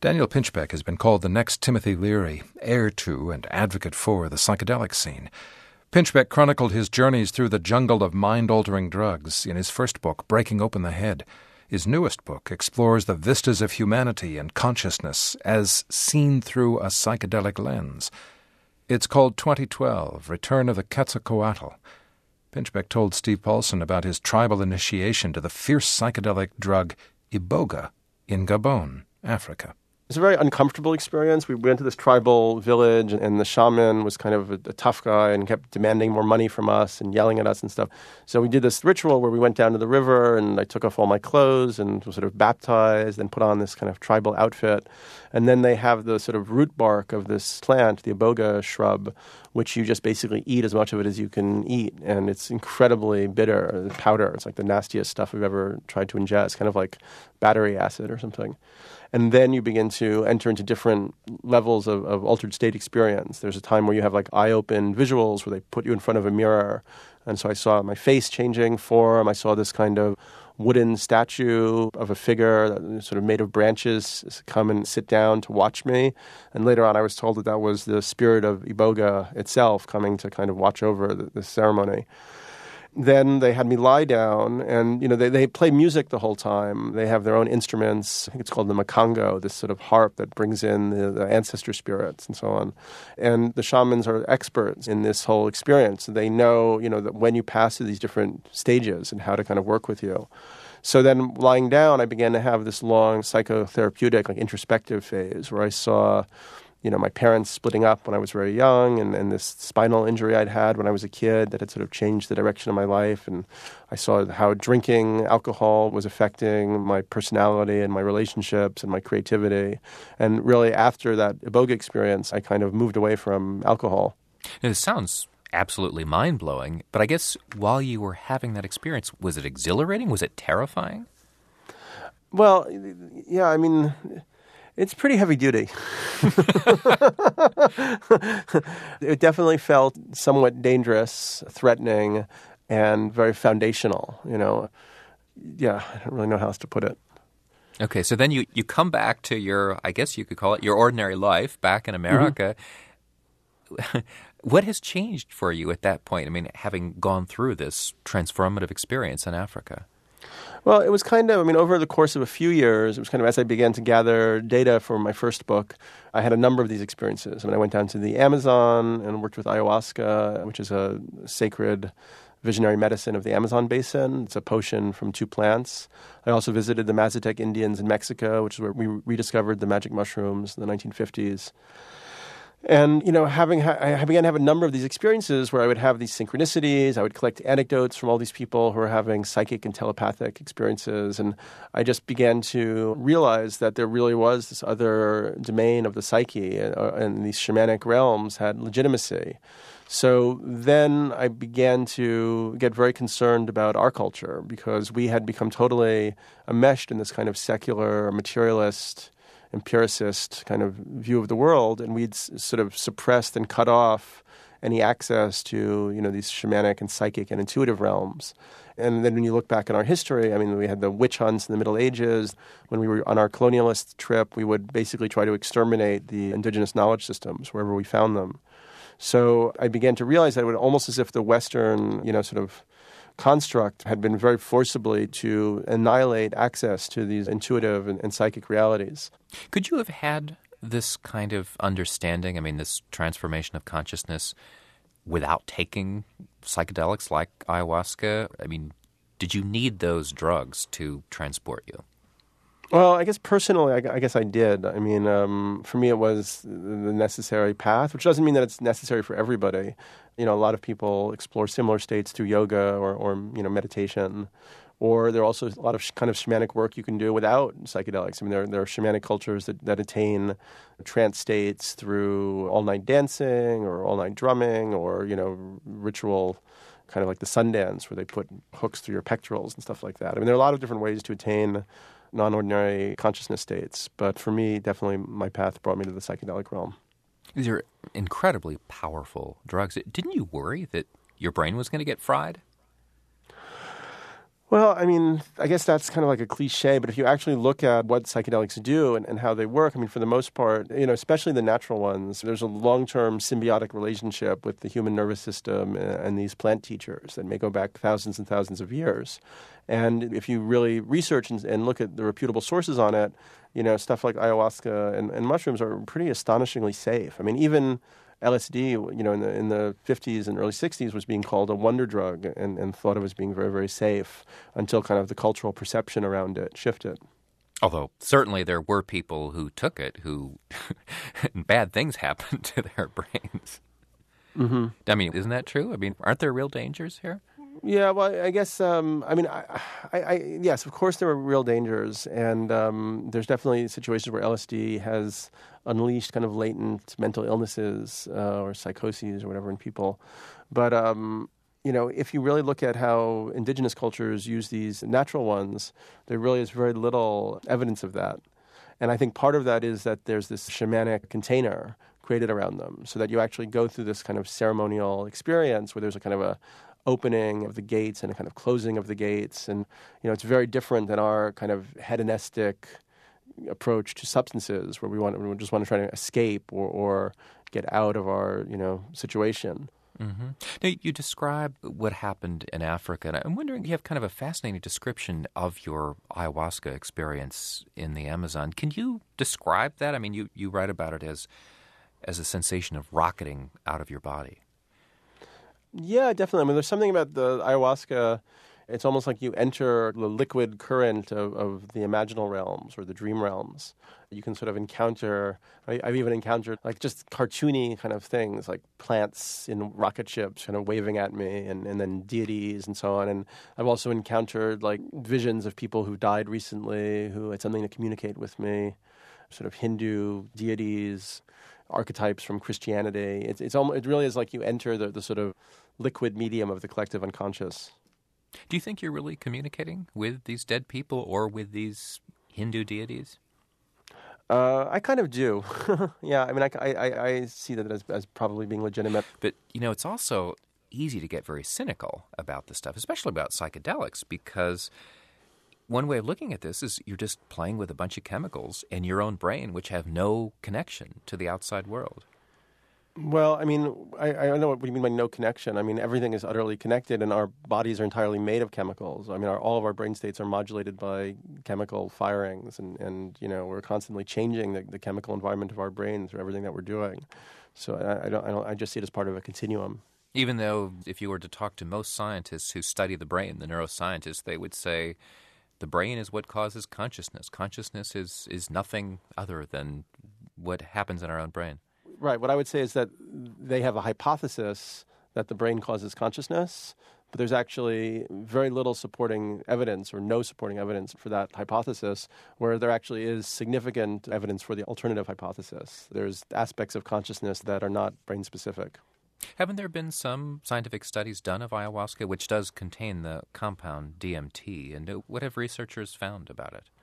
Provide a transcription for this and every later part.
Daniel Pinchbeck has been called the next Timothy Leary, heir to and advocate for the psychedelic scene. Pinchbeck chronicled his journeys through the jungle of mind-altering drugs in his first book, Breaking Open the Head. His newest book explores the vistas of humanity and consciousness as seen through a psychedelic lens. It's called 2012, Return of the Quetzalcoatl. Pinchbeck told Steve Paulson about his tribal initiation to the fierce psychedelic drug Iboga in Gabon, Africa. It's a very uncomfortable experience. We went to this tribal village, and the shaman was kind of a tough guy and kept demanding more money from us and yelling at us and stuff. So we did this ritual where we went down to the river, and I took off all my clothes and was sort of baptized and put on this kind of tribal outfit. And then they have the sort of root bark of this plant, the iboga shrub, which you just basically eat as much of it as you can eat. And it's incredibly bitter, powder. It's like the nastiest stuff I've ever tried to ingest, kind of like battery acid or something. And then you begin to enter into different levels of altered state experience. There's a time where you have like eye-open visuals where they put you in front of a mirror. And so I saw my face changing form. I saw this kind of wooden statue of a figure that sort of made of branches come and sit down to watch me. And later on I was told that that was the spirit of Iboga itself coming to kind of watch over the ceremony. Then they had me lie down, and they play music the whole time. They have their own instruments. I think it's called the makango, this sort of harp that brings in the ancestor spirits and so on. And the shamans are experts in this whole experience. They know, that when you pass through these different stages and how to kind of work with you. So then lying down, I began to have this long psychotherapeutic, like introspective phase where I saw my parents splitting up when I was very young, and this spinal injury I'd had when I was a kid that had sort of changed the direction of my life. And I saw how drinking alcohol was affecting my personality and my relationships and my creativity. And really after that Iboga experience, I kind of moved away from alcohol. It sounds absolutely mind-blowing, but I guess while you were having that experience, was it exhilarating? Was it terrifying? Well, yeah, I mean, it's pretty heavy duty. It definitely felt somewhat dangerous, threatening, and very foundational, Yeah, I don't really know how else to put it. Okay, so then you come back to your, I guess you could call it your ordinary life back in America. Mm-hmm. What has changed for you at that point? I mean, having gone through this transformative experience in Africa? Well, it was kind of, over the course of a few years, it was kind of as I began to gather data for my first book, I had a number of these experiences. I went down to the Amazon and worked with ayahuasca, which is a sacred visionary medicine of the Amazon basin. It's a potion from 2 plants. I also visited the Mazatec Indians in Mexico, which is where we rediscovered the magic mushrooms in the 1950s. And, I began to have a number of these experiences where I would have these synchronicities. I would collect anecdotes from all these people who are having psychic and telepathic experiences. And I just began to realize that there really was this other domain of the psyche, and these shamanic realms had legitimacy. So then I began to get very concerned about our culture because we had become totally enmeshed in this kind of secular, materialist, empiricist kind of view of the world, and we'd sort of suppressed and cut off any access to, these shamanic and psychic and intuitive realms. And then when you look back in our history, we had the witch hunts in the Middle Ages. When we were on our colonialist trip, we would basically try to exterminate the indigenous knowledge systems wherever we found them. So I began to realize that it was almost as if the Western, sort of construct had been very forcibly to annihilate access to these intuitive and psychic realities. Could you have had this kind of understanding, this transformation of consciousness, without taking psychedelics like ayahuasca? Did you need those drugs to transport you? Well, I guess personally, I guess I did. For me, it was the necessary path, which doesn't mean that it's necessary for everybody. A lot of people explore similar states through yoga or meditation. Or there are also a lot of kind of shamanic work you can do without psychedelics. There are shamanic cultures that attain trance states through all-night dancing or all-night drumming or, ritual kind of like the sun dance where they put hooks through your pectorals and stuff like that. There are a lot of different ways to attain non-ordinary consciousness states. But for me, definitely my path brought me to the psychedelic realm. These are incredibly powerful drugs. Didn't you worry that your brain was going to get fried? Well, I mean, I guess that's kind of like a cliche, but if you actually look at what psychedelics do and how they work, I mean, for the most part, especially the natural ones, there's a long-term symbiotic relationship with the human nervous system and these plant teachers that may go back thousands and thousands of years. And if you really research and look at the reputable sources on it, stuff like ayahuasca and mushrooms are pretty astonishingly safe. I mean, even LSD, in the 50s and early 60s was being called a wonder drug and thought of as being very, very safe until kind of the cultural perception around it shifted. Although certainly there were people who took it who bad things happened to their brains. Mm-hmm. I mean, isn't that true? I mean, aren't there real dangers here? Yeah, well, I guess, yes, of course there are real dangers. And there's definitely situations where LSD has unleashed kind of latent mental illnesses or psychoses or whatever in people. But, if you really look at how indigenous cultures use these natural ones, there really is very little evidence of that. And I think part of that is that there's this shamanic container created around them so that you actually go through this kind of ceremonial experience where there's a kind of a opening of the gates and a kind of closing of the gates. And, it's very different than our kind of hedonistic approach to substances where we just want to try to escape or get out of our, situation. Mm-hmm. Now, you describe what happened in Africa, and I'm wondering, you have kind of a fascinating description of your ayahuasca experience in the Amazon. Can you describe that? I mean, you write about it as a sensation of rocketing out of your body. Yeah, definitely. I mean, there's something about the ayahuasca. It's almost like you enter the liquid current of the imaginal realms or the dream realms. You can sort of encounter, I've even encountered like just cartoony kind of things like plants in rocket ships kind of waving at me and then deities and so on. And I've also encountered like visions of people who died recently who had something to communicate with me, sort of Hindu deities, archetypes from Christianity. It really is like you enter the sort of liquid medium of the collective unconscious. Do you think you're really communicating with these dead people or with these Hindu deities? I kind of do. Yeah, I mean, I see that as probably being legitimate. But, it's also easy to get very cynical about this stuff, especially about psychedelics, because one way of looking at this is you're just playing with a bunch of chemicals in your own brain which have no connection to the outside world. Well, I mean, I know what you mean by no connection. I mean, everything is utterly connected, and our bodies are entirely made of chemicals. I mean, all of our brain states are modulated by chemical firings, and we're constantly changing the chemical environment of our brain through everything that we're doing. So I just see it as part of a continuum. Even though if you were to talk to most scientists who study the brain, the neuroscientists, they would say the brain is what causes consciousness. Consciousness is nothing other than what happens in our own brain. Right. What I would say is that they have a hypothesis that the brain causes consciousness, but there's actually very little supporting evidence or no supporting evidence for that hypothesis, where there actually is significant evidence for the alternative hypothesis. There's aspects of consciousness that are not brain-specific. Haven't there been some scientific studies done of ayahuasca, which does contain the compound DMT, and what have researchers found about it?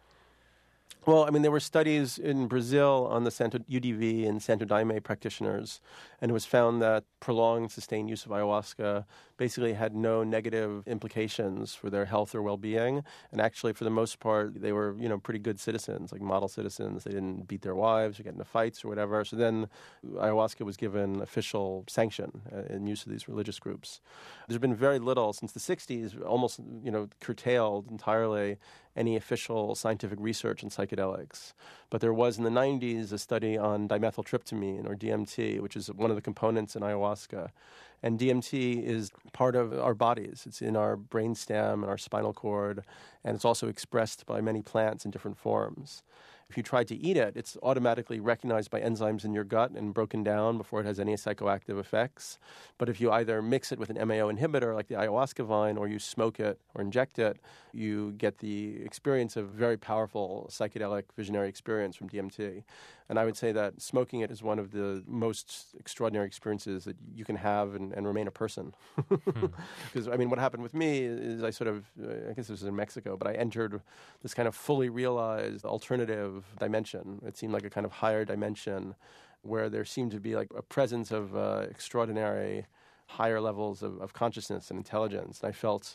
Well, I mean, there were studies in Brazil on the UDV and Santo Daime practitioners, and it was found that prolonged, sustained use of ayahuasca basically had no negative implications for their health or well-being. And actually, for the most part, they were, pretty good citizens, like model citizens. They didn't beat their wives or get into fights or whatever. So then ayahuasca was given official sanction in use of these religious groups. There's been very little since the 60s, almost, curtailed entirely any official scientific research in psychedelics. But there was in the 90s a study on dimethyltryptamine, or DMT, which is one of the components in ayahuasca. And DMT is part of our bodies. It's in our brainstem and our spinal cord, and it's also expressed by many plants in different forms. If you try to eat it, it's automatically recognized by enzymes in your gut and broken down before it has any psychoactive effects. But if you either mix it with an MAO inhibitor like the ayahuasca vine, or you smoke it or inject it, you get the experience of very powerful psychedelic visionary experience from DMT. And I would say that smoking it is one of the most extraordinary experiences that you can have and remain a person. Because, I mean, what happened with me is I guess this was in Mexico, but I entered this kind of fully realized alternative dimension. It seemed like a kind of higher dimension where there seemed to be like a presence of extraordinary higher levels of consciousness and intelligence. And I felt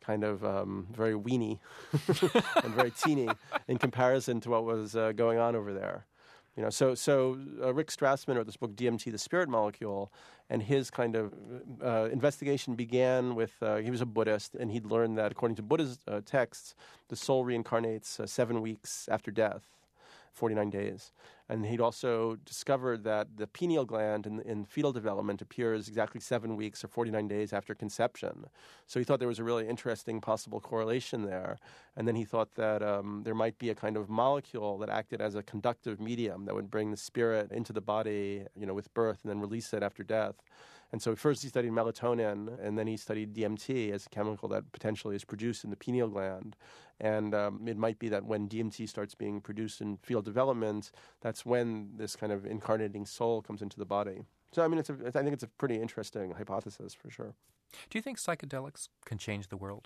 kind of very weeny and very teeny in comparison to what was going on over there. So Rick Strassman wrote this book, DMT, The Spirit Molecule, and his kind of investigation began with, he was a Buddhist, and he'd learned that according to Buddha's texts, the soul reincarnates 7 weeks after death. 49 days. And he'd also discovered that the pineal gland in fetal development appears exactly 7 weeks or 49 days after conception. So he thought there was a really interesting possible correlation there. And then he thought that there might be a kind of molecule that acted as a conductive medium that would bring the spirit into the body, with birth and then release it after death. And so first he studied melatonin, and then he studied DMT as a chemical that potentially is produced in the pineal gland. And it might be that when DMT starts being produced in fetal development, that's when this kind of incarnating soul comes into the body. So, I think it's a pretty interesting hypothesis for sure. Do you think psychedelics can change the world?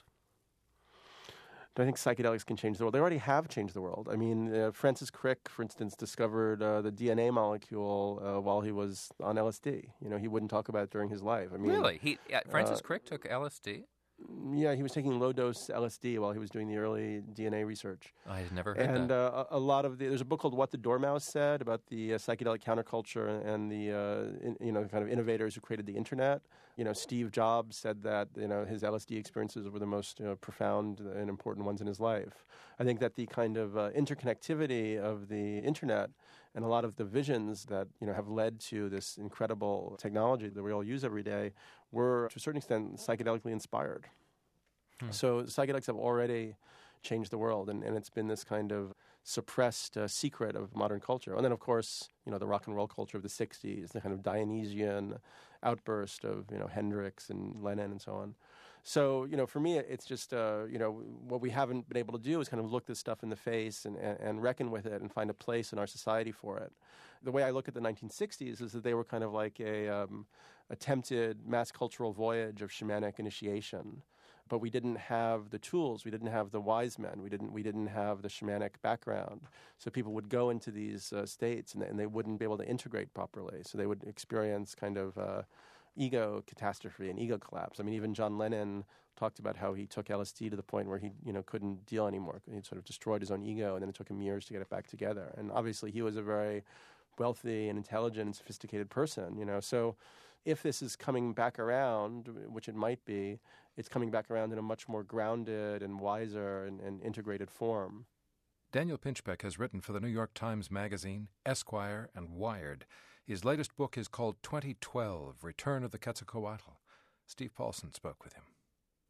Do I think psychedelics can change the world? They already have changed the world. Francis Crick, for instance, discovered the DNA molecule while he was on LSD. He wouldn't talk about it during his life. Really? Francis Crick took LSD? Yeah, he was taking low-dose LSD while he was doing the early DNA research. I had never heard that. And a lot of there's a book called What the Dormouse Said about the psychedelic counterculture and the kind of innovators who created the internet. Steve Jobs said that his LSD experiences were the most profound and important ones in his life. I think that the kind of interconnectivity of the internet and a lot of the visions that have led to this incredible technology that we all use every day were to a certain extent psychedelically inspired. So psychedelics have already changed the world, and it's been this kind of suppressed secret of modern culture. And then, of course, the rock and roll culture of the 60s, the kind of Dionysian outburst of, Hendrix and Lennon and so on. So, for me, it's just, what we haven't been able to do is kind of look this stuff in the face and reckon with it and find a place in our society for it. The way I look at the 1960s is that they were kind of like a attempted mass cultural voyage of shamanic initiation. But we didn't have the tools. We didn't have the wise men. We didn't have the shamanic background. So people would go into these states and they wouldn't be able to integrate properly. So they would experience kind of ego catastrophe and ego collapse. Even John Lennon talked about how he took LSD to the point where he couldn't deal anymore. He sort of destroyed his own ego, and then it took him years to get it back together. And obviously he was a very wealthy and intelligent and sophisticated person, So if this is coming back around, which it might be, it's coming back around in a much more grounded and wiser and integrated form. Daniel Pinchbeck has written for the New York Times Magazine, Esquire, and Wired. His latest book is called 2012, Return of the Quetzalcoatl. Steve Paulson spoke with him.